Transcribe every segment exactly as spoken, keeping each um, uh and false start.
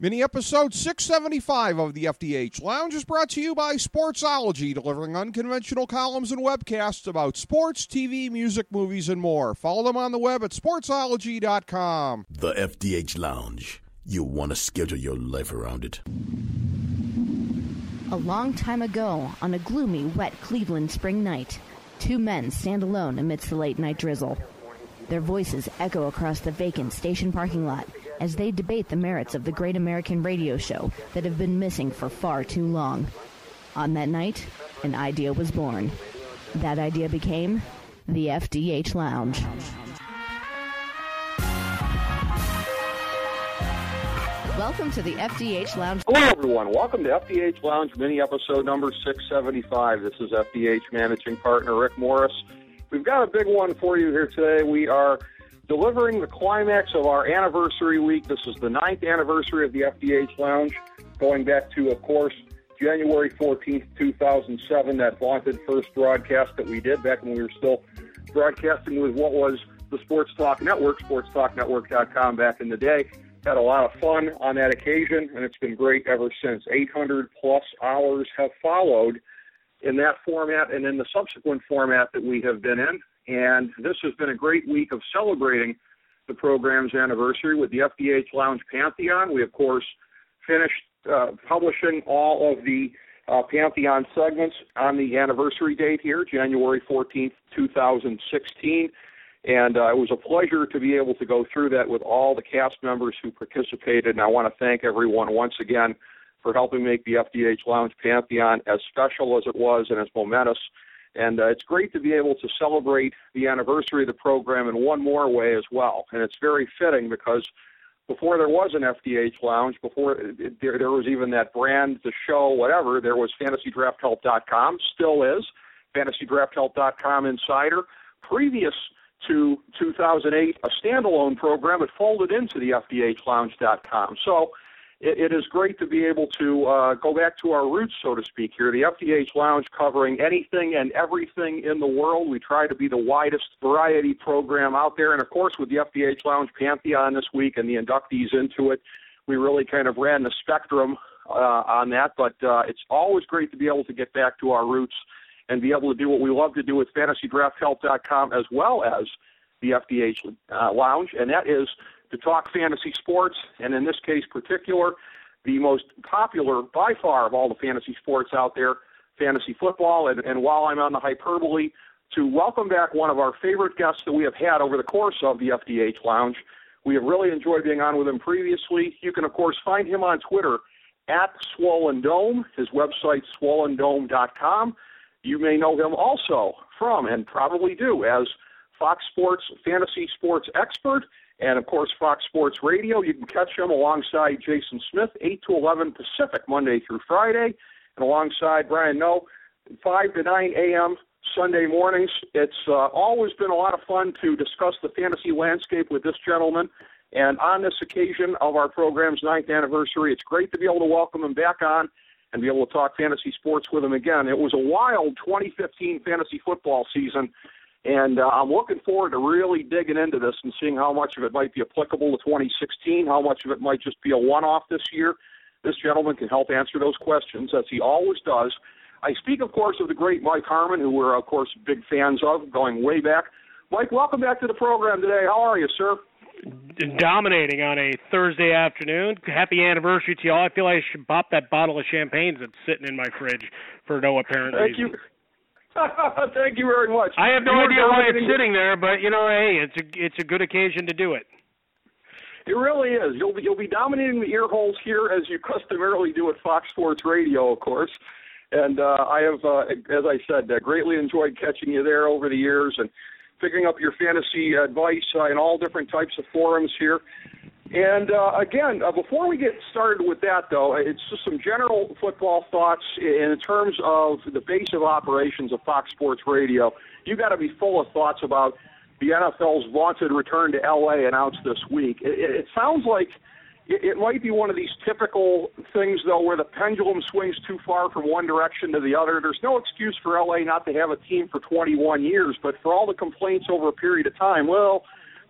Mini episode six seventy-five of the F D H Lounge is brought to you by Sportsology, delivering unconventional columns and webcasts about sports, T V, music, movies, and more. Follow them on the web at sportsology dot com. The F D H Lounge. You'll want to schedule your life around it. A long time ago, on a gloomy, wet Cleveland spring night, two men stand alone amidst the late-night drizzle. Their voices echo across the vacant station parking lot as they debate the merits of the great American radio show that have been missing for far too long. On that night, an idea was born. That idea became the F D H Lounge. Welcome to the F D H Lounge. Hello, everyone. Welcome to F D H Lounge mini episode number six seventy-five. This is F D H managing partner Rick Morris. We've got a big one for you here today. We are delivering the climax of our anniversary week. This is the ninth anniversary of the F D H Lounge, going back to, of course, January fourteenth, two thousand seven, that vaunted first broadcast that we did back when we were still broadcasting with what was the Sports Talk Network, sports talk network dot com back in the day. Had a lot of fun on that occasion, and it's been great ever since. eight hundred plus hours have followed in that format and in the subsequent format that we have been in. And this has been a great week of celebrating the program's anniversary with the F D H Lounge Pantheon. We, of course, finished uh, publishing all of the uh, Pantheon segments on the anniversary date here, January fourteenth, two thousand sixteen. And uh, it was a pleasure to be able to go through that with all the cast members who participated. And I want to thank everyone once again for helping make the F D H Lounge Pantheon as special as it was and as momentous. And uh, it's great to be able to celebrate the anniversary of the program in one more way as well. And it's very fitting because before there was an F D H Lounge, before it, there, there was even that brand, the show, whatever, there was fantasy draft help dot com, still is, fantasy draft help dot com Insider. Previous to two thousand eight, a standalone program, it folded into the F D H lounge dot com. So it, it is great to be able to uh, go back to our roots, so to speak, here. The F D H Lounge covering anything and everything in the world. We try to be the widest variety program out there. And, of course, with the F D H Lounge Pantheon this week and the inductees into it, we really kind of ran the spectrum uh, on that. But uh, it's always great to be able to get back to our roots and be able to do what we love to do with fantasy draft help dot com as well as the F D H uh, Lounge, and that is to talk fantasy sports, and in this case particular, the most popular by far of all the fantasy sports out there, fantasy football. And, and while I'm on the hyperbole, to welcome back one of our favorite guests that we have had over the course of the F D H Lounge. We have really enjoyed being on with him previously. You can, of course, find him on Twitter at Swollen Dome, his website, swollen dome dot com. You may know him also from, and probably do, as Fox Sports fantasy sports expert, and, of course, Fox Sports Radio. You can catch him alongside Jason Smith, eight to eleven Pacific, Monday through Friday, and alongside Brian Noe, five to nine a.m. Sunday mornings. It's uh, always been a lot of fun to discuss the fantasy landscape with this gentleman, and on this occasion of our program's ninth anniversary, it's great to be able to welcome him back on and be able to talk fantasy sports with him again. It was a wild twenty fifteen fantasy football season, and uh, I'm looking forward to really digging into this and seeing how much of it might be applicable to twenty sixteen, how much of it might just be a one-off this year. This gentleman can help answer those questions, as he always does. I speak, of course, of the great Mike Harmon, who we're, of course, big fans of, going way back. Mike, welcome back to the program today. How are you, sir? Dominating on a Thursday afternoon. Happy anniversary to y'all. I feel like I should pop that bottle of champagne that's sitting in my fridge for no apparent Thank reason. You. Thank you very much. I have no you idea why it's sitting there, but, you know, hey, it's a it's a good occasion to do it. It really is. You'll be, you'll be dominating the ear holes here, as you customarily do at Fox Sports Radio, of course. And uh, I have, uh, as I said, uh, greatly enjoyed catching you there over the years and picking up your fantasy advice uh, in all different types of forums here. And, uh, again, uh, before we get started with that, though, it's just some general football thoughts in terms of the base of operations of Fox Sports Radio. You've got to be full of thoughts about the N F L's vaunted return to L A announced this week. It, it sounds like it, it might be one of these typical things, though, where the pendulum swings too far from one direction to the other. There's no excuse for L A not to have a team for twenty-one years, but for all the complaints over a period of time, well,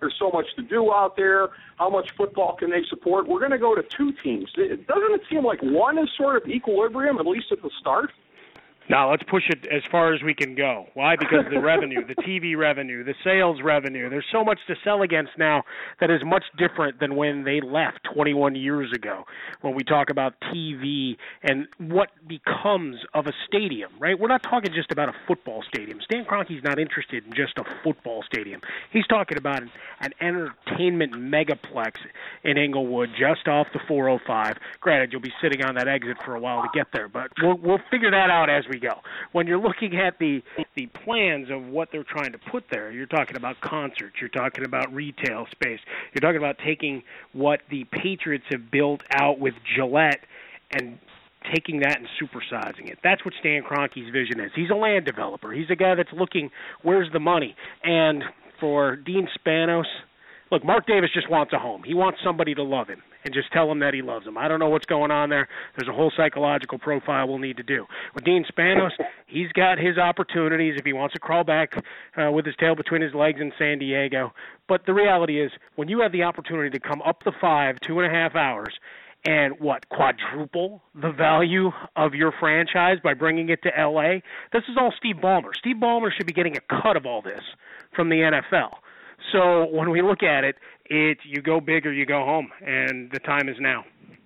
There's so much to do out there. How much football can they support? We're going to go to two teams. It, doesn't it seem like one is sort of equilibrium, at least at the start? Now, let's push it as far as we can go. Why? Because the revenue, the T V revenue, the sales revenue, there's so much to sell against now that is much different than when they left twenty-one years ago, when we talk about T V and what becomes of a stadium, right? We're not talking just about a football stadium. Stan Kroenke's not interested in just a football stadium. He's talking about an, an entertainment megaplex in Inglewood, just off the four oh five. Granted, you'll be sitting on that exit for a while to get there, but we'll, we'll figure that out as we go. When you're looking at the the plans of what they're trying to put there, you're talking about concerts, you're talking about retail space, you're talking about taking what the Patriots have built out with Gillette and taking that and supersizing it. That's what Stan Kroenke's vision is. He's a land developer. He's a guy that's looking, where's the money? And for Dean Spanos, look, Mark Davis just wants a home. He wants somebody to love him and just tell him that he loves him. I don't know what's going on there. There's a whole psychological profile we'll need to do. With Dean Spanos, he's got his opportunities if he wants to crawl back uh, with his tail between his legs in San Diego. But the reality is, when you have the opportunity to come up the five, two and a half hours, and what, quadruple the value of your franchise by bringing it to L A, this is all Steve Ballmer. Steve Ballmer should be getting a cut of all this from the N F L. So when we look at it, it you go big or you go home, and the time is now.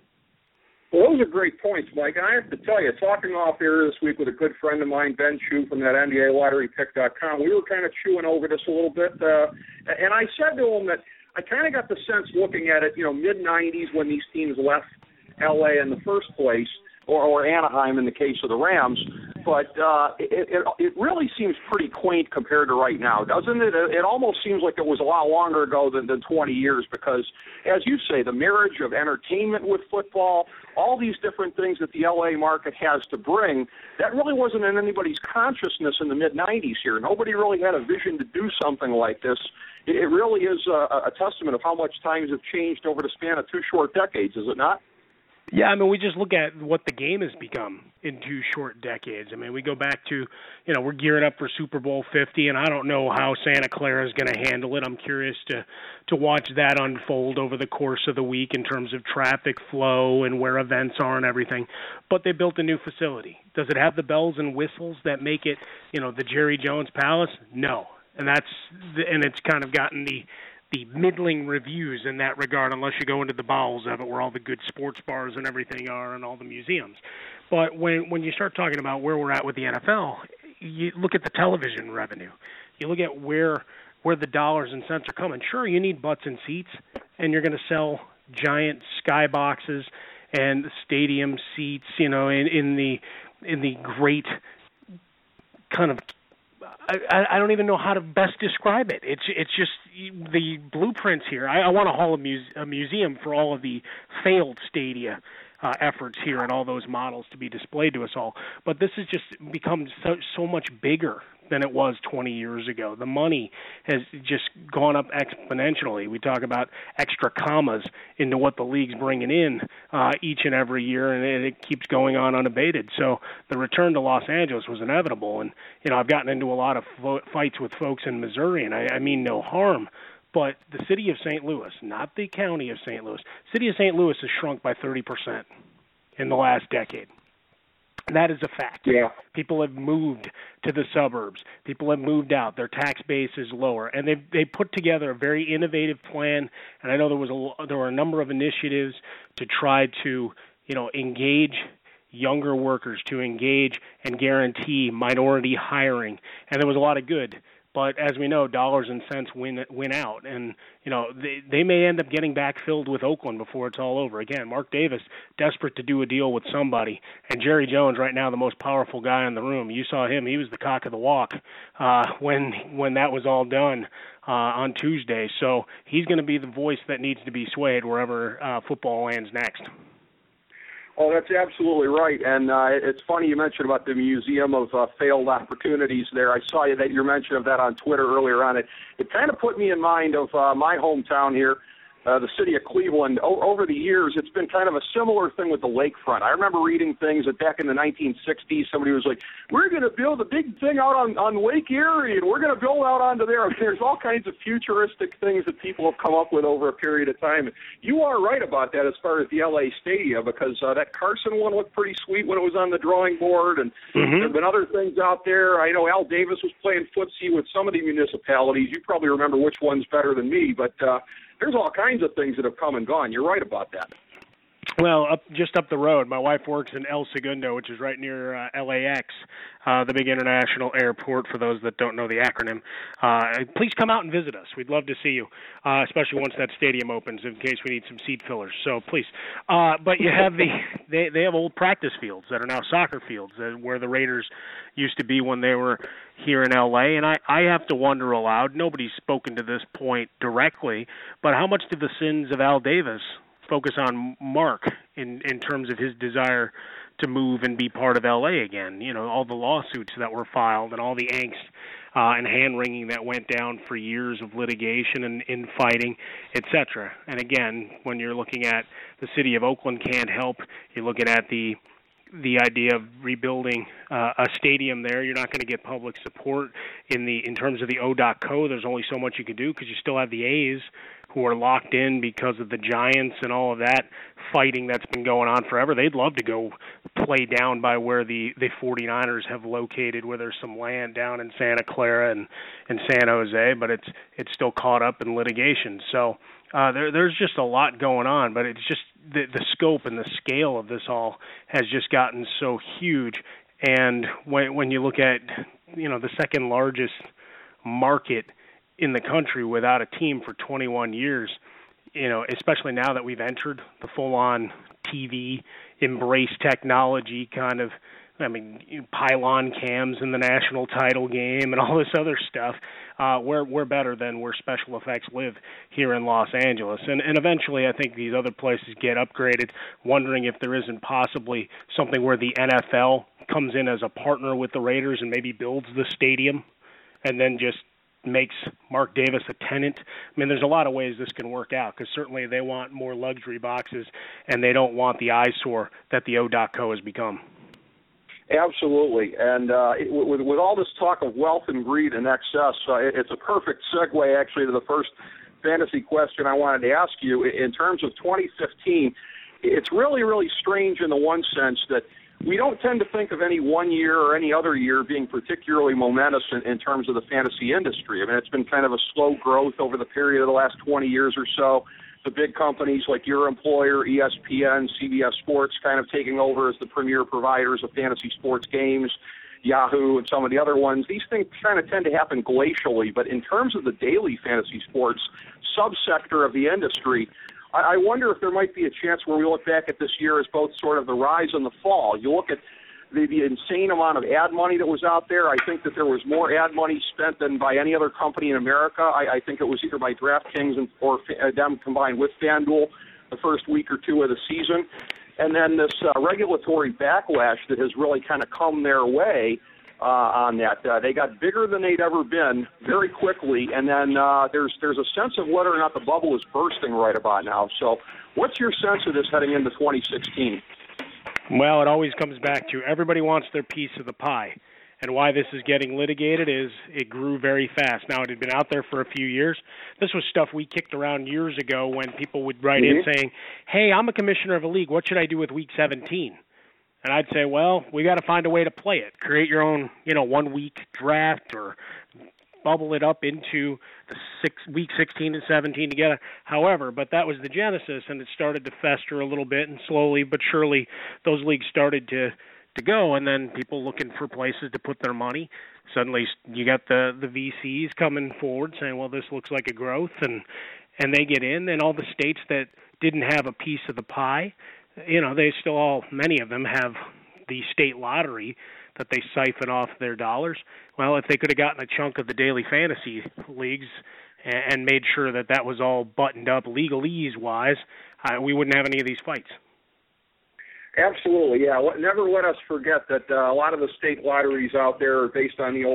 Well, those are great points, Mike. And I have to tell you, talking off air this week with a good friend of mine, Ben Chu from that N B A Lottery Pick dot com, we were kind of chewing over this a little bit. Uh, and I said to him that I kind of got the sense looking at it, you know, mid nineties when these teams left L A in the first place, or, or Anaheim in the case of the Rams. But uh, it, it, it really seems pretty quaint compared to right now, doesn't it? It almost seems like it was a lot longer ago than, than twenty years because, as you say, the marriage of entertainment with football, all these different things that the L A market has to bring, that really wasn't in anybody's consciousness in the mid nineties here. Nobody really had a vision to do something like this. It, it really is a, a testament of how much times have changed over the span of two short decades, is it not? Yeah, I mean, we just look at what the game has become in two short decades. I mean, we go back to, you know, we're gearing up for Super Bowl fifty, and I don't know how Santa Clara is going to handle it. I'm curious to, to watch that unfold over the course of the week in terms of traffic flow and where events are and everything. But they built a new facility. Does it have the bells and whistles that make it, you know, the Jerry Jones Palace? No. And that's and it's kind of gotten the the middling reviews in that regard, unless you go into the bowels of it where all the good sports bars and everything are and all the museums. But when when you start talking about where we're at with the N F L, you look at the television revenue. You look at where where the dollars and cents are coming. Sure, you need butts and seats, and you're going to sell giant skyboxes and stadium seats, you know, in, in the in the great kind of I, I don't even know how to best describe it. It's it's just the blueprints here. I, I want to haul a, muse, a museum for all of the failed stadia uh, efforts here and all those models to be displayed to us all. But this has just become so, so much bigger than it was twenty years ago. The money has just gone up exponentially. We talk about extra commas into what the league's bringing in uh, each and every year, and it keeps going on unabated. So the return to Los Angeles was inevitable. And, you know, I've gotten into a lot of fo- fights with folks in Missouri, and I, I mean no harm, but the city of Saint Louis, not the county of Saint Louis, city of Saint Louis has shrunk by thirty percent in the last decade. That is a fact. Yeah. People have moved to the suburbs. People have moved out. Their tax base is lower, and they they put together a very innovative plan. And I know there was a there were a number of initiatives to try to you know engage younger workers, to engage and guarantee minority hiring, and there was a lot of good. But as we know, dollars and cents win win out, and you know they they may end up getting backfilled with Oakland before it's all over. Again, Mark Davis desperate to do a deal with somebody, and Jerry Jones right now the most powerful guy in the room. You saw him; he was the cock of the walk uh, when when that was all done uh, on Tuesday. So he's going to be the voice that needs to be swayed wherever uh, football lands next. Oh, that's absolutely right. And uh, it's funny you mentioned about the Museum of uh, Failed Opportunities there. I saw you that your mention of that on Twitter earlier on. It, it kind of put me in mind of uh, my hometown here, uh, the city of Cleveland, o- over the years, it's been kind of a similar thing with the lakefront. I remember reading things that back in the nineteen sixties, somebody was like, we're going to build a big thing out on, on Lake Erie, and we're going to build out onto there. There's all kinds of futuristic things that people have come up with over a period of time. You are right about that as far as the L A Stadia, because uh, that Carson one looked pretty sweet when it was on the drawing board, and mm-hmm. there have been other things out there. I know Al Davis was playing footsie with some of the municipalities. You probably remember which one's better than me, but uh, there's all kinds of things that have come and gone. You're right about that. Well, up just up the road, my wife works in El Segundo, which is right near uh, L A X, uh, the big international airport, for those that don't know the acronym. Uh, please come out and visit us. We'd love to see you, uh, especially once that stadium opens, in case we need some seat fillers. So please. Uh, but you have the they they have old practice fields that are now soccer fields, uh, where the Raiders used to be when they were here in L A. And I, I have to wonder aloud, nobody's spoken to this point directly, but how much did the sins of Al Davis focus on Mark in, in terms of his desire to move and be part of L A again? You know, all the lawsuits that were filed and all the angst uh, and hand-wringing that went down for years of litigation and infighting, et cetera. And again, when you're looking at the city of Oakland can't help, you're looking at the the idea of rebuilding uh, a stadium there. You're not going to get public support in the in terms of the O D O C Co. There's only so much you can do because you still have the A's who are locked in because of the Giants and all of that fighting that's been going on forever. They'd love to go play down by where the, the 49ers have located, where there's some land down in Santa Clara and, and San Jose, but it's it's still caught up in litigation. So uh, there there's just a lot going on, but it's just the, the scope and the scale of this all has just gotten so huge. And when when you look at, you know, the second largest market in the country without a team for twenty-one years, you know, especially now that we've entered the full-on T V, embrace technology kind of, I mean, pylon cams in the national title game and all this other stuff, uh, we're, we're better than where special effects live here in Los Angeles. And, and eventually I think these other places get upgraded, wondering if there isn't possibly something where the N F L comes in as a partner with the Raiders and maybe builds the stadium and then just makes Mark Davis a tenant. I mean, there's a lot of ways this can work out, because certainly they want more luxury boxes and they don't want the eyesore that the O D O C Co has become. Absolutely. And uh, it, with, with all this talk of wealth and greed and excess, uh, it, it's a perfect segue, actually, to the first fantasy question I wanted to ask you. In terms of twenty fifteen, it's really, really strange in the one sense that we don't tend to think of any one year or any other year being particularly momentous in, in terms of the fantasy industry. I mean, it's been kind of a slow growth over the period of the last twenty years or so. The big companies like your employer, E S P N, C B S Sports, kind of taking over as the premier providers of fantasy sports games, Yahoo, and some of the other ones. These things kind of tend to happen glacially, but in terms of the daily fantasy sports subsector of the industry, I wonder if there might be a chance where we look back at this year as both sort of the rise and the fall. You look at the, the insane amount of ad money that was out there. I think that there was more ad money spent than by any other company in America. I, I think it was either by DraftKings and, or them combined with FanDuel the first week or two of the season. And then this uh, regulatory backlash that has really kind of come their way Uh, on that. Uh, they got bigger than they'd ever been very quickly, and then uh, there's there's a sense of whether or not the bubble is bursting right about now. So what's your sense of this heading into twenty sixteen? Well, it always comes back to everybody wants their piece of the pie. And why this is getting litigated is it grew very fast. Now, it had been out there for a few years. This was stuff we kicked around years ago when people would write mm-hmm. in saying, hey, I'm a commissioner of a league. What should I do with Week seventeen? And I'd say, well, we got to find a way to play it. Create your own, you know, one-week draft or bubble it up into the six, week sixteen and seventeen together. However, but that was the genesis, and it started to fester a little bit, and slowly but surely those leagues started to, to go, and then people looking for places to put their money. Suddenly you got the, the V Cs coming forward saying, well, this looks like a growth, and, and they get in, and all the states that didn't have a piece of the pie, you know, they still all, many of them have the state lottery that they siphon off their dollars. Well, if they could have gotten a chunk of the daily fantasy leagues and, and made sure that that was all buttoned up legalese-wise, uh, we wouldn't have any of these fights. Absolutely, yeah. Never let us forget that uh, a lot of the state lotteries out there are based on the old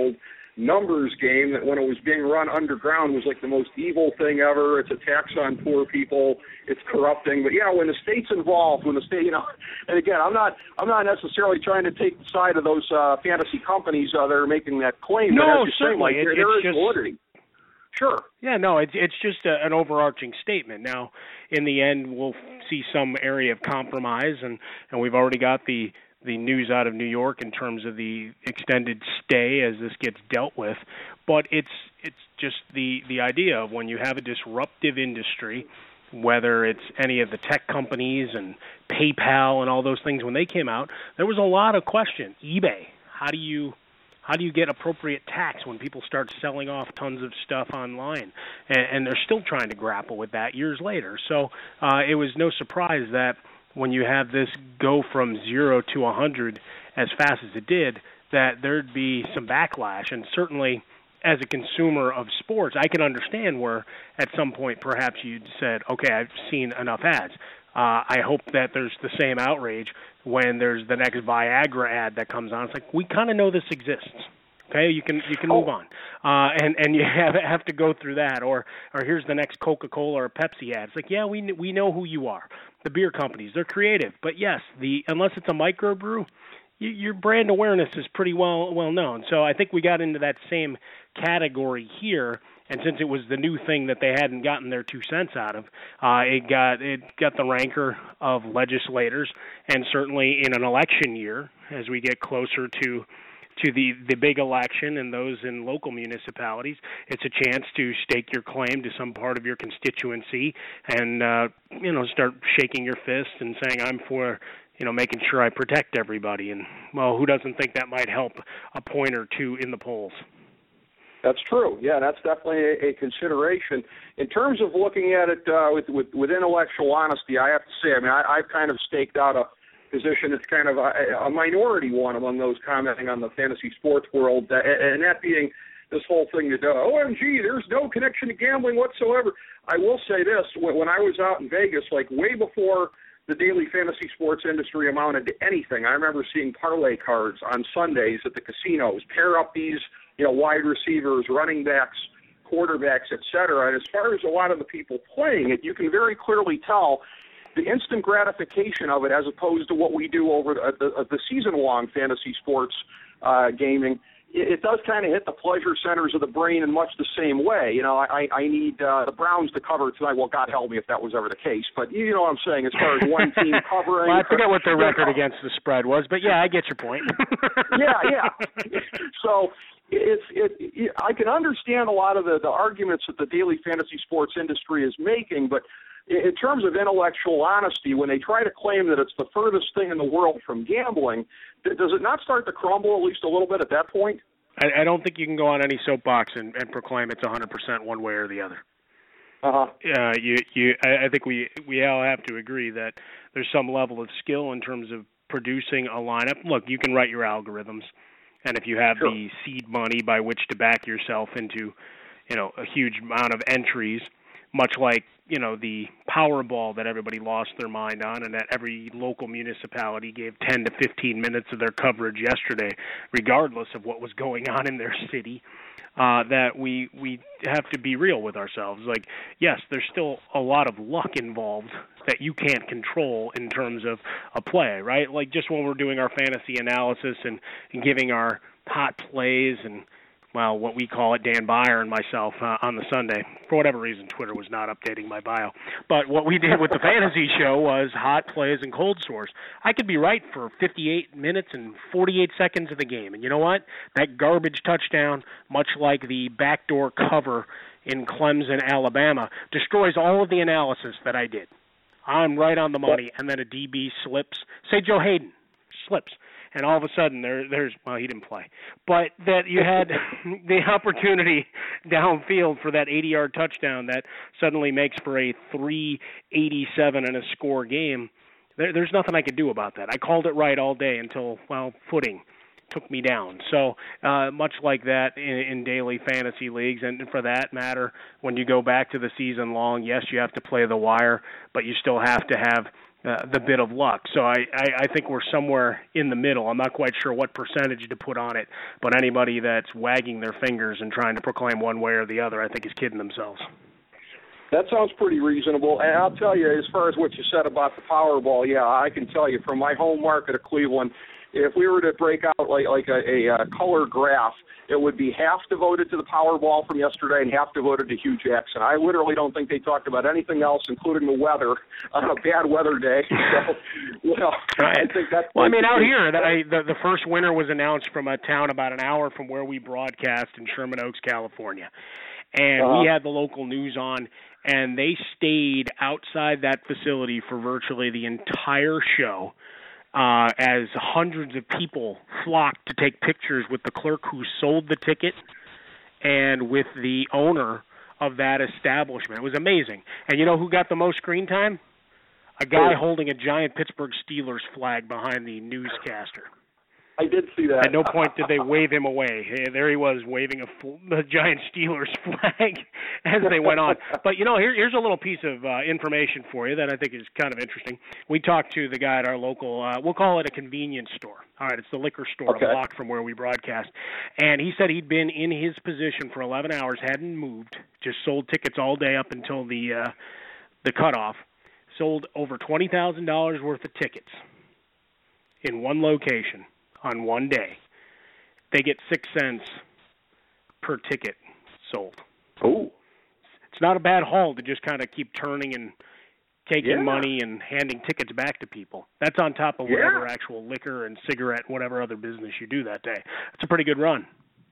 numbers game that when it was being run underground was like the most evil thing ever. It's a tax on poor people. It's corrupting. But yeah, when the state's involved, when the state, you know, and again, I'm not, I'm not necessarily trying to take the side of those uh, fantasy companies uh, that are making that claim. No, but certainly. Saying, like, it, there, there it's is just, validity. Sure. Yeah, no, it's it's just a, an overarching statement. Now, in the end, we'll see some area of compromise, and, and we've already got the the news out of New York in terms of the extended stay as this gets dealt with. But it's it's just the, the idea of when you have a disruptive industry, whether it's any of the tech companies and PayPal and all those things, when they came out, there was a lot of question. eBay, how do you how do you get appropriate tax when people start selling off tons of stuff online? And, and they're still trying to grapple with that years later. So uh, it was no surprise that when you have this go from zero to one hundred as fast as it did, that there'd be some backlash. And certainly, as a consumer of sports, I can understand where at some point perhaps you'd said, okay, I've seen enough ads. Uh, I hope that there's the same outrage when there's the next Viagra ad that comes on. It's like, we kind of know this exists. Okay, you can you can move on, uh, and and you have have to go through that, or or here's the next Coca-Cola or Pepsi ad. It's like, yeah, we we know who you are. The beer companies, they're creative, but yes, the unless it's a microbrew, you, your brand awareness is pretty well well known. So I think we got into that same category here, and since it was the new thing that they hadn't gotten their two cents out of, uh, it got it got the rancor of legislators, and certainly in an election year, as we get closer to. to the, the big election and those in local municipalities, it's a chance to stake your claim to some part of your constituency and, uh, you know, start shaking your fist and saying, I'm for, you know, making sure I protect everybody. And, well, who doesn't think that might help a point or two in the polls? That's true. Yeah, that's definitely a, a consideration. In terms of looking at it uh, with, with, with intellectual honesty, I have to say, I mean, I, I've kind of staked out a position. It's kind of a, a minority one among those commenting on the fantasy sports world, uh, and that being this whole thing that, uh, O M G, there's no connection to gambling whatsoever. I will say this, when I was out in Vegas, like way before the daily fantasy sports industry amounted to anything, I remember seeing parlay cards on Sundays at the casinos, pair up these, you know, wide receivers, running backs, quarterbacks, et cetera. And as far as a lot of the people playing it, you can very clearly tell the instant gratification of it as opposed to what we do over the, the, the season-long fantasy sports uh, gaming. It, it does kind of hit the pleasure centers of the brain in much the same way. You know, I, I need uh, the Browns to cover tonight. Well, God help me if that was ever the case. But you know what I'm saying as far as one team covering. Well, I forget what their record against the spread was, but yeah, I get your point. yeah, yeah. So it's it, it. I can understand a lot of the, the arguments that the daily fantasy sports industry is making, but in terms of intellectual honesty, when they try to claim that it's the furthest thing in the world from gambling, does it not start to crumble at least a little bit at that point? I, I don't think you can go on any soapbox and, and proclaim it's one hundred percent one way or the other. Uh-huh. Uh, you, you, I, I think we, we all have to agree that there's some level of skill in terms of producing a lineup. Look, you can write your algorithms, and if you have sure. the seed money by which to back yourself into, you know, a huge amount of entries, much like, you know, the Powerball that everybody lost their mind on and that every local municipality gave ten to fifteen minutes of their coverage yesterday, regardless of what was going on in their city, uh, that we we have to be real with ourselves. Like, yes, there's still a lot of luck involved that you can't control in terms of a play, right? Like just when we're doing our fantasy analysis and, and giving our hot plays and, well, what we call it, Dan Byer and myself, uh, on the Sunday. For whatever reason, Twitter was not updating my bio. But what we did with the fantasy show was hot plays and cold source. I could be right for fifty-eight minutes and forty-eight seconds of the game. And you know what? That garbage touchdown, much like the backdoor cover in Clemson, Alabama, destroys all of the analysis that I did. I'm right on the money, and then a D B slips. Say Joe Hayden slips. And all of a sudden, there, there's, well, he didn't play, but that you had the opportunity downfield for that eighty-yard touchdown that suddenly makes for a three eighty-seven and a score game. There, there's nothing I could do about that. I called it right all day until, well, footing took me down. So uh, much like that in, in daily fantasy leagues, and for that matter, when you go back to the season long, yes, you have to play the wire, but you still have to have uh, the bit of luck. So I, I, I think we're somewhere in the middle. I'm not quite sure what percentage to put on it, but anybody that's wagging their fingers and trying to proclaim one way or the other, I think is kidding themselves. That sounds pretty reasonable. And I'll tell you, as far as what you said about the Powerball, yeah, I can tell you from my home market of Cleveland, if we were to break out like, like a, a, a color graph, it would be half devoted to the Powerball from yesterday and half devoted to Hugh Jackson. I literally don't think they talked about anything else, including the weather, on a bad weather day. So, well, right. I think that's... Well, I mean, out here, I, the, the first winner was announced from a town about an hour from where we broadcast in Sherman Oaks, California. And uh-huh. we had the local news on, and they stayed outside that facility for virtually the entire show. Uh, as hundreds of people flocked to take pictures with the clerk who sold the ticket and with the owner of that establishment. It was amazing. And you know who got the most screen time? A guy oh. holding a giant Pittsburgh Steelers flag behind the newscaster. I did see that. At no point did they wave him away. Hey, there he was waving a, a giant Steelers flag as they went on. But, you know, here, here's a little piece of uh, information for you that I think is kind of interesting. We talked to the guy at our local, uh, we'll call it a convenience store. All right, it's the liquor store okay. a block from where we broadcast. And he said he'd been in his position for eleven hours, hadn't moved, just sold tickets all day up until the uh, the cutoff, sold over twenty thousand dollars worth of tickets in one location. On one day, they get six cents per ticket sold. Oh, it's not a bad haul to just kind of keep turning and taking yeah. money and handing tickets back to people. That's on top of yeah. whatever actual liquor and cigarette, whatever other business you do that day. It's a pretty good run.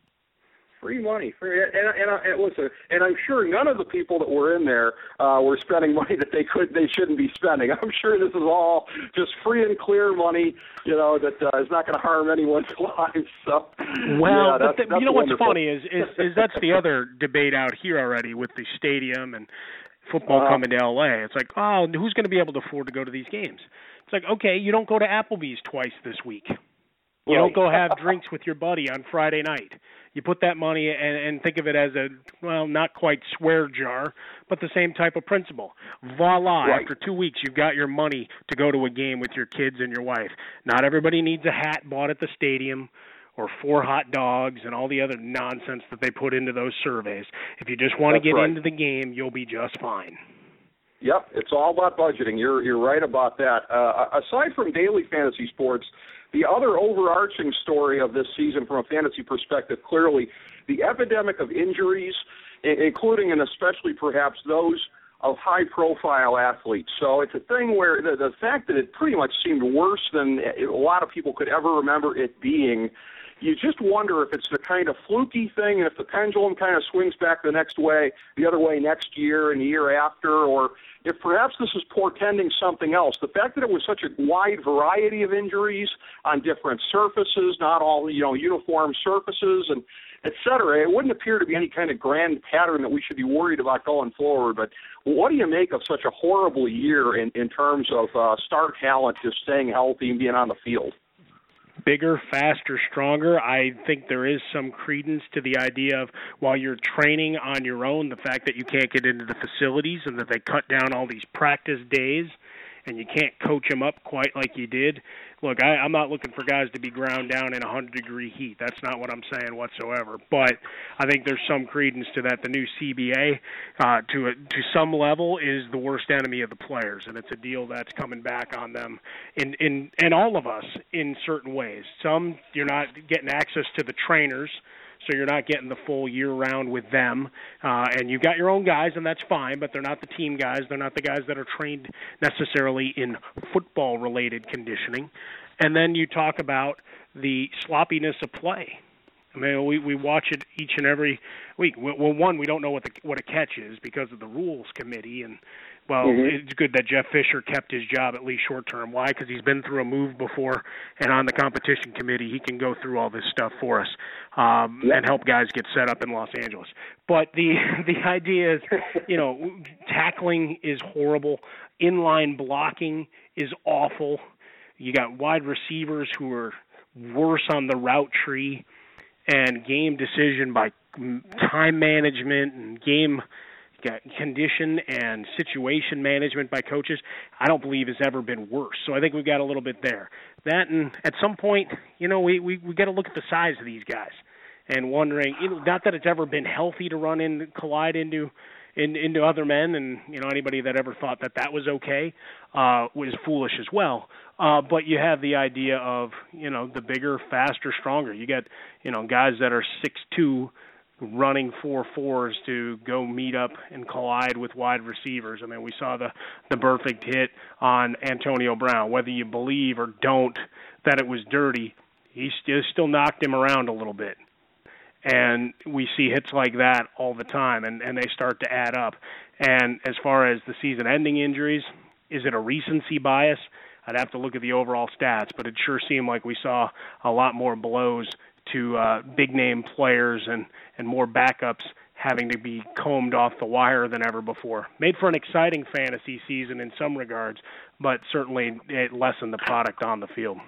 Free money, free, and and, and listen, and I'm sure none of the people that were in there uh, were spending money that they could, they shouldn't be spending. I'm sure this is all just free and clear money, you know, that uh, is not going to harm anyone's lives. So, well, yeah, but that's, the, that's you know wonderful. what's funny is, is is that's the other debate out here already with the stadium and football uh, coming to L A. It's like, oh, who's going to be able to afford to go to these games? It's like, okay, you don't go to Applebee's twice this week. You right. don't go have drinks with your buddy on Friday night. You put that money and, and think of it as a, well, not quite swear jar, but the same type of principle. Voila, right. after two weeks, you've got your money to go to a game with your kids and your wife. Not everybody needs a hat bought at the stadium or four hot dogs and all the other nonsense that they put into those surveys. If you just want That's to get right. into the game, you'll be just fine. Yep, it's all about budgeting. You're you're right about that. Uh, aside from daily fantasy sports, the other overarching story of this season from a fantasy perspective, clearly, the epidemic of injuries, including and especially perhaps those of high-profile athletes. So it's a thing where the, the fact that it pretty much seemed worse than a lot of people could ever remember it being, you just wonder if it's the kind of fluky thing and if the pendulum kind of swings back the next way, the other way next year and the year after, or if perhaps this is portending something else. The fact that it was such a wide variety of injuries on different surfaces, not all, you know, uniform surfaces, and et cetera, it wouldn't appear to be any kind of grand pattern that we should be worried about going forward. But what do you make of such a horrible year in, in terms of uh, star talent just staying healthy and being on the field? Bigger, faster, stronger. I think there is some credence to the idea of while you're training on your own, the fact that you can't get into the facilities and that they cut down all these practice days and you can't coach them up quite like you did. Look, I, I'm not looking for guys to be ground down in one hundred degree heat. That's not what I'm saying whatsoever. But I think there's some credence to that. The new C B A, uh, to a, to some level, is the worst enemy of the players, and it's a deal that's coming back on them in, in and all of us in certain ways. Some, you're not getting access to the trainers, so you're not getting the full year-round with them. Uh, and you've got your own guys, and that's fine, but they're not the team guys. They're not the guys that are trained necessarily in football-related conditioning. And then you talk about the sloppiness of play. I mean, we, we watch it each and every week. Well, one, we don't know what the, what a catch is because of the rules committee, and well, mm-hmm. it's good that Jeff Fisher kept his job at least short term. Why? Because he's been through a move before, and on the competition committee, he can go through all this stuff for us um, yep. and help guys get set up in Los Angeles. But the the idea is, you know, tackling is horrible. Inline blocking is awful. You got wide receivers who are worse on the route tree, and game decision by time management and game condition and situation management by coaches, I don't believe has ever been worse. So I think we've got a little bit there. That, and at some point, you know, we we we got to look at the size of these guys and wondering, you know, not that it's ever been healthy to run in, collide into. In, into other men, and you know anybody that ever thought that that was okay uh, was foolish as well. Uh, but you have the idea of you know the bigger, faster, stronger. You got you know guys that are six two, running four fours to go meet up and collide with wide receivers. I mean, we saw the the perfect hit on Antonio Brown. Whether you believe or don't that it was dirty, he still still knocked him around a little bit. And we see hits like that all the time, and, and they start to add up. And as far as the season-ending injuries, is it a recency bias? I'd have to look at the overall stats, but it sure seemed like we saw a lot more blows to uh, big-name players and, and more backups having to be combed off the wire than ever before. Made for an exciting fantasy season in some regards, but certainly it lessened the product on the field.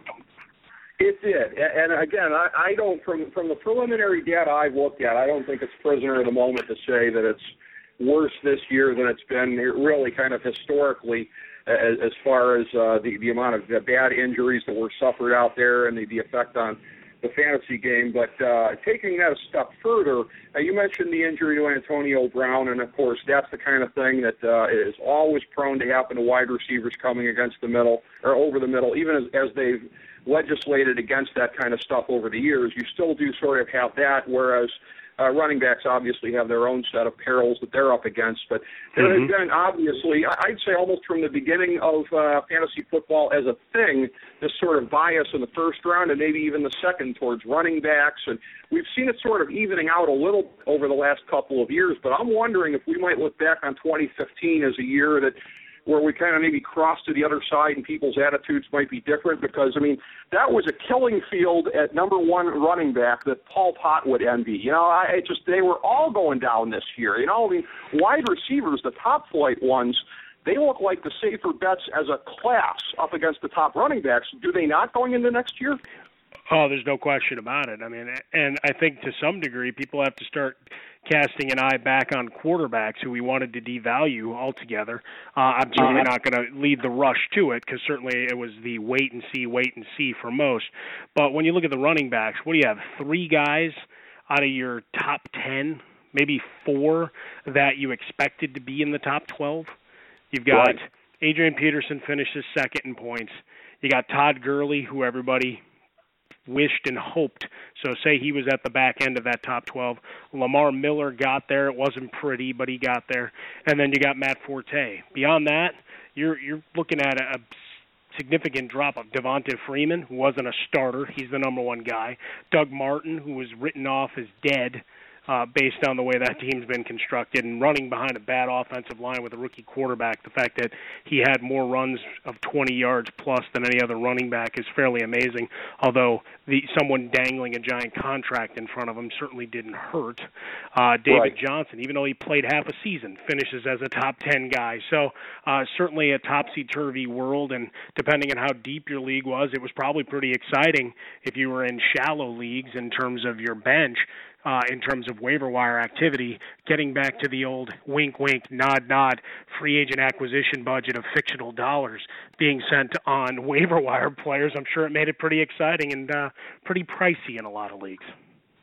It did, and again, I, I don't. From from the preliminary data I've looked at, I don't think it's prisoner of the moment to say that it's worse this year than it's been really kind of historically, as, as far as uh, the the amount of bad injuries that were suffered out there and the, the effect on the fantasy game. But uh, taking that a step further, uh, you mentioned the injury to Antonio Brown, and of course that's the kind of thing that uh, is always prone to happen to wide receivers coming against the middle or over the middle, even as, as they've legislated against that kind of stuff over the years. You still do sort of have that, whereas uh, running backs obviously have their own set of perils that they're up against. But there mm-hmm. has been obviously, I'd say almost from the beginning of uh, fantasy football as a thing, this sort of bias in the first round and maybe even the second towards running backs. And we've seen it sort of evening out a little over the last couple of years. But I'm wondering if we might look back on twenty fifteen as a year that where we kind of maybe cross to the other side and people's attitudes might be different, because, I mean, that was a killing field at number one running back that Paul Pott would envy. You know, I it just they were all going down this year. You know, I mean, wide receivers, the top flight ones, they look like the safer bets as a class up against the top running backs. Do they not going into next year? Oh, there's no question about it. I mean, and I think to some degree people have to start casting an eye back on quarterbacks who we wanted to devalue altogether. Uh, I'm certainly not going to lead the rush to it, because certainly it was the wait and see, wait and see for most. But when you look at the running backs, what do you have? Three guys out of your top ten, maybe four, that you expected to be in the top twelve? You've got right. Adrian Peterson finishes second in points. You got Todd Gurley, who everybody wished and hoped. So say he was at the back end of that top twelve. Lamar Miller got there. It wasn't pretty, but he got there. And then you got Matt Forte. Beyond that, you're you're looking at a, a significant drop of Devonta Freeman, who wasn't a starter. He's the number one guy. Doug Martin, who was written off as dead uh, based on the way that team's been constructed, and running behind a bad offensive line with a rookie quarterback. The fact that he had more runs of twenty yards plus than any other running back is fairly amazing, although the someone dangling a giant contract in front of him certainly didn't hurt. Uh, David right. Johnson, even though he played half a season, finishes as a top ten guy. So uh, certainly a topsy-turvy world, and depending on how deep your league was, it was probably pretty exciting if you were in shallow leagues in terms of your bench. Uh, in terms of waiver wire activity, getting back to the old wink, wink, nod, nod, free agent acquisition budget of fictional dollars being sent on waiver wire players, I'm sure it made it pretty exciting and uh, pretty pricey in a lot of leagues.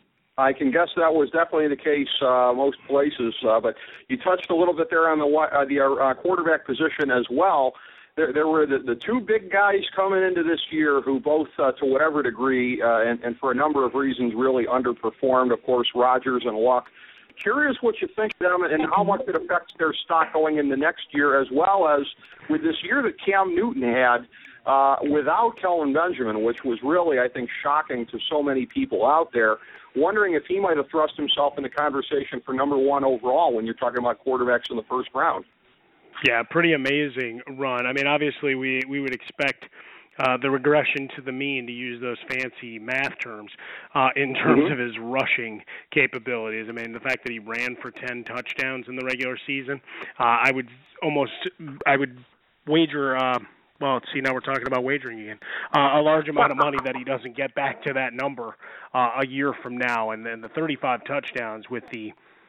I can guess that was definitely the case uh, most places, uh, but you touched a little bit there on the uh, the uh, quarterback position as well. There, there were the, the two big guys coming into this year who both, uh, to whatever degree, uh, and, and for a number of reasons, really underperformed. Of course, Rodgers and Luck. Curious what you think of them and how much it affects their stock going into next year, as well as with this year that Cam Newton had uh, without Kelvin Benjamin, which was really, I think, shocking to so many people out there. Wondering if he might have thrust himself in the conversation for number one overall when you're talking about quarterbacks in the first round. Yeah, pretty amazing run. I mean, obviously, we, we would expect uh, the regression to the mean, to use those fancy math terms, uh, in terms mm-hmm. of his rushing capabilities. I mean, the fact that he ran for ten touchdowns in the regular season, uh, I would almost, I would wager, uh, well, see, now we're talking about wagering again, uh, a large amount of money that he doesn't get back to that number uh, a year from now. And then the thirty-five touchdowns with the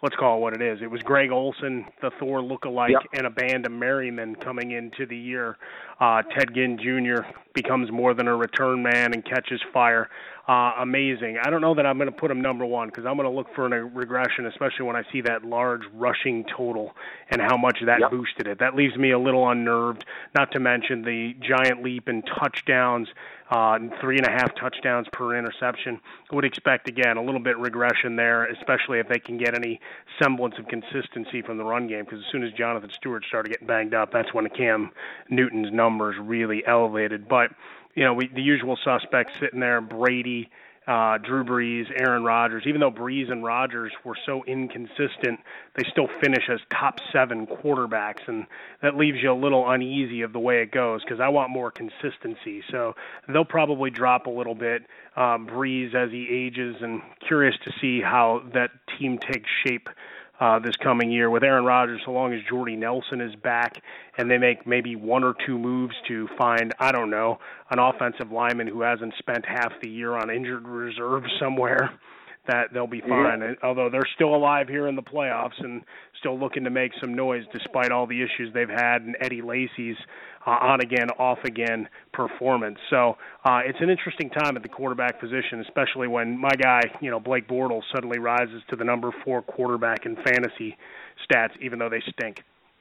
let's call it what it is. It was Greg Olson, the Thor lookalike, yep. and a band of merrymen coming into the year. Uh, Ted Ginn Junior becomes more than a return man and catches fire. Uh, amazing. I don't know that I'm going to put him number one because I'm going to look for a regression, especially when I see that large rushing total and how much that yep. boosted it. That leaves me a little unnerved, not to mention the giant leap in touchdowns, uh, three and a half touchdowns per interception. I would expect, again, a little bit regression there, especially if they can get any semblance of consistency from the run game, because as soon as Jonathan Stewart started getting banged up, that's when Cam Newton's numbers really elevated. But you know, we, the usual suspects sitting there, Brady, uh, Drew Brees, Aaron Rodgers. Even though Brees and Rodgers were so inconsistent, they still finish as top seven quarterbacks, and that leaves you a little uneasy of the way it goes because I want more consistency. So they'll probably drop a little bit, um, Brees as he ages, and curious to see how that team takes shape Uh, this coming year with Aaron Rodgers, so long as Jordy Nelson is back and they make maybe one or two moves to find, I don't know, an offensive lineman who hasn't spent half the year on injured reserve somewhere, that they'll be fine. Yeah. Although they're still alive here in the playoffs and still looking to make some noise despite all the issues they've had and Eddie Lacy's uh, on-again, off-again performance. So uh, it's an interesting time at the quarterback position, especially when my guy, you know, Blake Bortles suddenly rises to the number four quarterback in fantasy stats, even though they stink.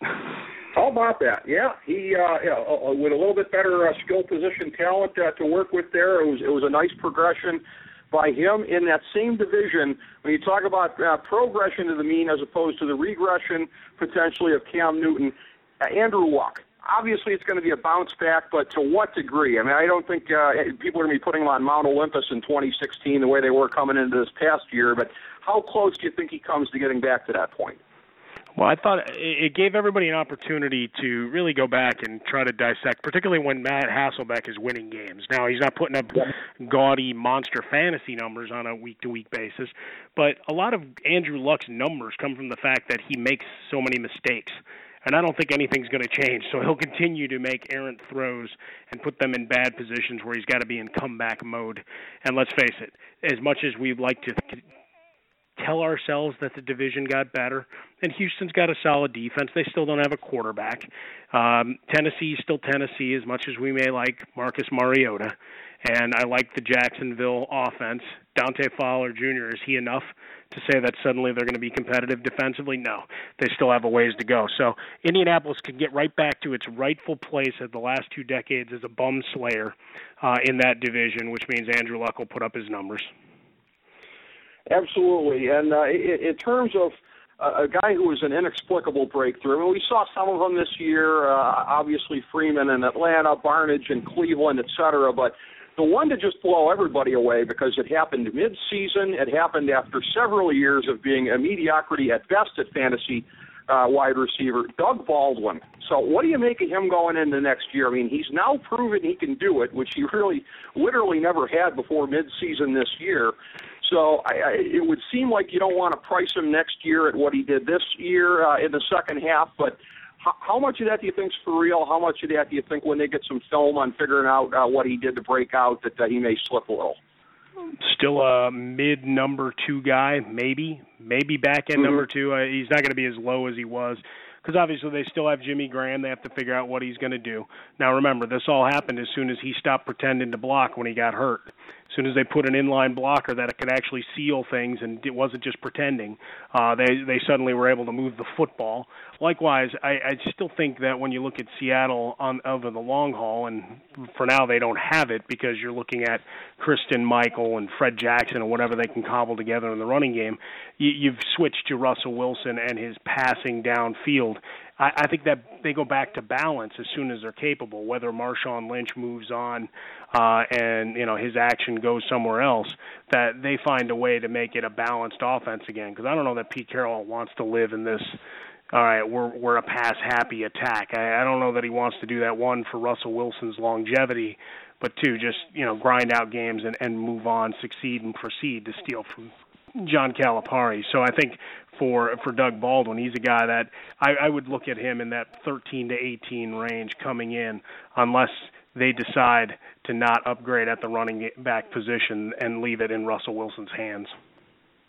How about that? Yeah, he uh, yeah, uh, with a little bit better uh, skill position talent uh, to work with there. It was it was a nice progression by him in that same division. When you talk about uh, progression to the mean as opposed to the regression potentially of Cam Newton, uh, Andrew Luck. Obviously, it's going to be a bounce back, but to what degree? I mean, I don't think uh, people are going to be putting him on Mount Olympus in twenty sixteen the way they were coming into this past year, but how close do you think he comes to getting back to that point? Well, I thought it gave everybody an opportunity to really go back and try to dissect, particularly when Matt Hasselbeck is winning games. Now, he's not putting up gaudy monster fantasy numbers on a week-to-week basis, but a lot of Andrew Luck's numbers come from the fact that he makes so many mistakes. And I don't think anything's going to change, so he'll continue to make errant throws and put them in bad positions where he's got to be in comeback mode. And let's face it, as much as we'd like to tell ourselves that the division got better, and Houston's got a solid defense, they still don't have a quarterback. Um, Tennessee's still Tennessee, as much as we may like Marcus Mariota. And I like the Jacksonville offense. Dante Fowler Junior, is he enough to say that suddenly they're going to be competitive defensively? No. They still have a ways to go. So Indianapolis can get right back to its rightful place at the last two decades as a bum slayer uh, in that division, which means Andrew Luck will put up his numbers. Absolutely. And uh, in, in terms of uh, a guy who was an inexplicable breakthrough, I mean, we saw some of them this year, uh, obviously Freeman in Atlanta, Barnage in Cleveland, et cetera, but the one to just blow everybody away because it happened mid-season, it happened after several years of being a mediocrity at best at fantasy uh, wide receiver, Doug Baldwin. So what do you make of him going into next year? I mean, he's now proven he can do it, which he really literally never had before mid-season this year. So I, I, it would seem like you don't want to price him next year at what he did this year uh, in the second half, but how, how much of that do you think is for real? How much of that do you think when they get some film on figuring out uh, what he did to break out that uh, he may slip a little? Still a mid-number two guy, maybe. Maybe back-end mm-hmm. number two. Uh, he's not going to be as low as he was because obviously they still have Jimmy Graham. They have to figure out what he's going to do. Now, remember, this all happened as soon as he stopped pretending to block when he got hurt. As soon as they put an inline blocker that could actually seal things and it wasn't just pretending, uh, they they suddenly were able to move the football. Likewise, I, I still think that when you look at Seattle on over the long haul, and for now they don't have it because you're looking at Kristen Michael and Fred Jackson and whatever they can cobble together in the running game, you, you've switched to Russell Wilson and his passing downfield. I, I think that they go back to balance as soon as they're capable, whether Marshawn Lynch moves on uh, and you know his action goes somewhere else, that they find a way to make it a balanced offense again. Because I don't know that Pete Carroll wants to live in this, all right, we're we're a pass-happy attack. I, I don't know that he wants to do that, one, for Russell Wilson's longevity, but two, just you know grind out games and, and move on, succeed and proceed, to steal from John Calipari. So I think for for Doug Baldwin, he's a guy that I, I would look at him in that thirteen to eighteen range coming in, unless they decide to not upgrade at the running back position and leave it in Russell Wilson's hands.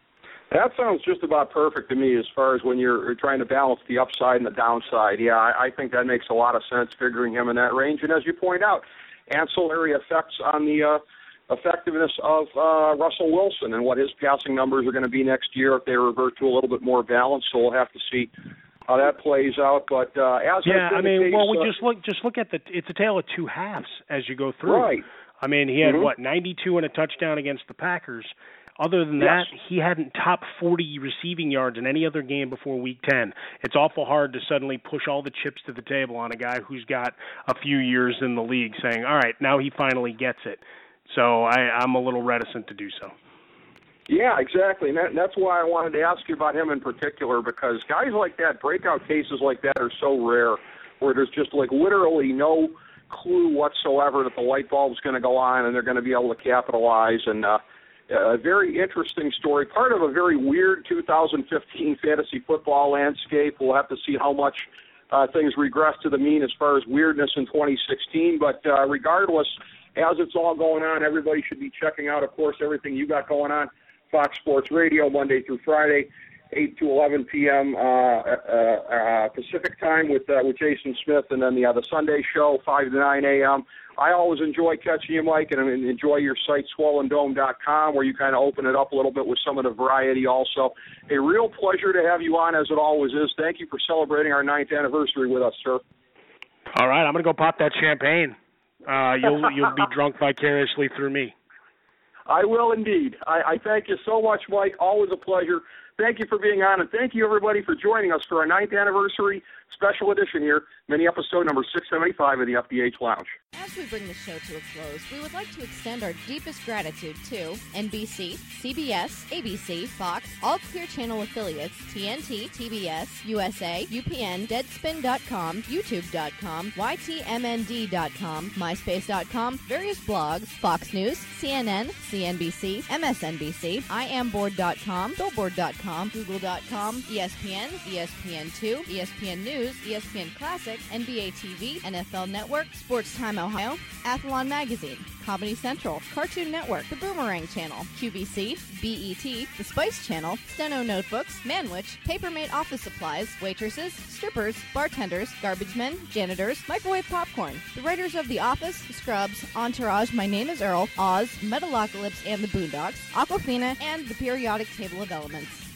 That sounds just about perfect to me as far as when you're trying to balance the upside and the downside. Yeah, I, I think that makes a lot of sense, figuring him in that range. And as you point out, ancillary effects on the uh, effectiveness of uh, Russell Wilson and what his passing numbers are going to be next year if they revert to a little bit more balance. So we'll have to see how that plays out. But uh, as yeah, I mean, case, well, we uh, just look just look at the it's a tale of two halves as you go through. Right. I mean, he had mm-hmm. what ninety-two and a touchdown against the Packers. Other than yes. that, he hadn't top forty receiving yards in any other game before Week ten. It's awful hard to suddenly push all the chips to the table on a guy who's got a few years in the league saying, all right, now he finally gets it. So I, I'm a little reticent to do so. Yeah, exactly. And, that, and that's why I wanted to ask you about him in particular, because guys like that, breakout cases like that are so rare, where there's just like literally no clue whatsoever that the light bulb's going to go on and they're going to be able to capitalize. And uh, a very interesting story, part of a very weird two thousand fifteen fantasy football landscape. We'll have to see how much uh, things regress to the mean as far as weirdness in twenty sixteen. But uh, regardless, as it's all going on, everybody should be checking out, of course, everything you got going on. Fox Sports Radio, Monday through Friday, eight to eleven p.m. Uh, uh, uh, Pacific time with uh, with Jason Smith, and then the other Sunday show, five to nine a.m. I always enjoy catching you, Mike, and I enjoy your site, swollen dome dot com, where you kind of open it up a little bit with some of the variety also. A real pleasure to have you on, as it always is. Thank you for celebrating our ninth anniversary with us, sir. All right, I'm going to go pop that champagne. Uh, you'll you'll be drunk vicariously through me. I will indeed. I, I thank you so much, Mike. Always a pleasure. Thank you for being on, and thank you, everybody, for joining us for our ninth anniversary special edition here, mini episode number six seventy-five of the F D H Lounge. As we bring the show to a close, we would like to extend our deepest gratitude to N B C, C B S, A B C, Fox, all Clear Channel affiliates, T N T, T B S, U S A, U P N, Deadspin dot com, YouTube dot com, Y T M N D dot com, MySpace dot com, various blogs, Fox News, C N N, C N B C, M S N B C, I am board dot com, Billboard dot com, Google dot com, E S P N, E S P N two, E S P N News, E S P N Classic, N B A T V, N F L Network, Sports Time Ohio, Athlon Magazine, Comedy Central, Cartoon Network, The Boomerang Channel, Q V C, B E T, The Spice Channel, Steno Notebooks, Manwich, Papermate Office Supplies, waitresses, strippers, bartenders, garbage men, janitors, microwave popcorn, the writers of The Office, Scrubs, Entourage, My Name is Earl, Oz, Metalocalypse and the Boondocks, Aquafina, and The Periodic Table of Elements.